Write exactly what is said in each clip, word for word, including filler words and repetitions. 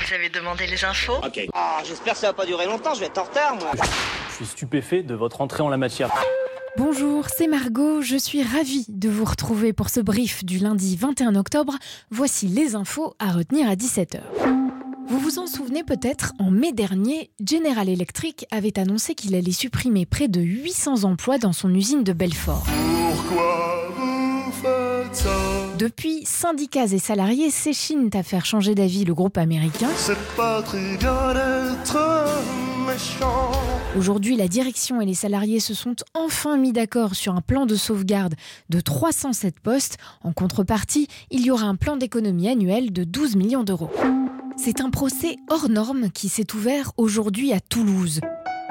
Vous avez demandé les infos? Ok. Ah, j'espère que ça va pas durer longtemps, je vais être en retard, moi. Je suis stupéfait de votre entrée en la matière. Bonjour, c'est Margot, je suis ravie de vous retrouver pour ce brief du lundi vingt et un octobre. Voici les infos à retenir à dix-sept heures. Vous vous en souvenez peut-être, en mai dernier, General Electric avait annoncé qu'il allait supprimer près de huit cents emplois dans son usine de Belfort. Pourquoi vous faites ça? Depuis, syndicats et salariés s'échinent à faire changer d'avis le groupe américain. C'est pas très bien d'être méchant. Aujourd'hui, la direction et les salariés se sont enfin mis d'accord sur un plan de sauvegarde de trois cent sept postes. En contrepartie, il y aura un plan d'économie annuel de douze millions d'euros. C'est un procès hors norme qui s'est ouvert aujourd'hui à Toulouse.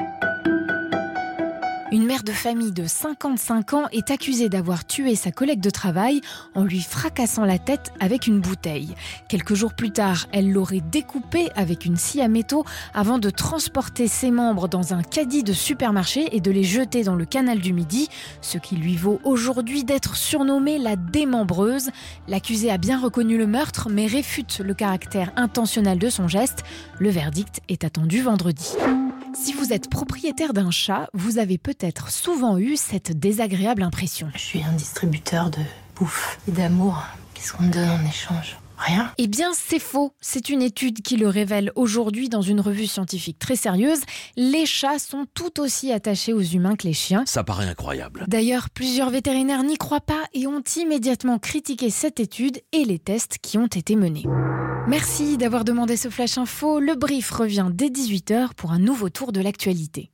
Une mère de famille de cinquante-cinq ans est accusée d'avoir tué sa collègue de travail en lui fracassant la tête avec une bouteille. Quelques jours plus tard, elle l'aurait découpée avec une scie à métaux avant de transporter ses membres dans un caddie de supermarché et de les jeter dans le canal du Midi, ce qui lui vaut aujourd'hui d'être surnommée la démembreuse. L'accusée a bien reconnu le meurtre, mais réfute le caractère intentionnel de son geste. Le verdict est attendu vendredi. Si vous êtes propriétaire d'un chat, vous avez peut-être souvent eu cette désagréable impression. Je suis un distributeur de bouffe et d'amour. Qu'est-ce qu'on me donne en échange ? Rien. Eh bien, c'est faux. C'est une étude qui le révèle aujourd'hui dans une revue scientifique très sérieuse. Les chats sont tout aussi attachés aux humains que les chiens. Ça paraît incroyable. D'ailleurs, plusieurs vétérinaires n'y croient pas et ont immédiatement critiqué cette étude et les tests qui ont été menés. Merci d'avoir demandé ce Flash Info. Le brief revient dès dix-huit heures pour un nouveau tour de l'actualité.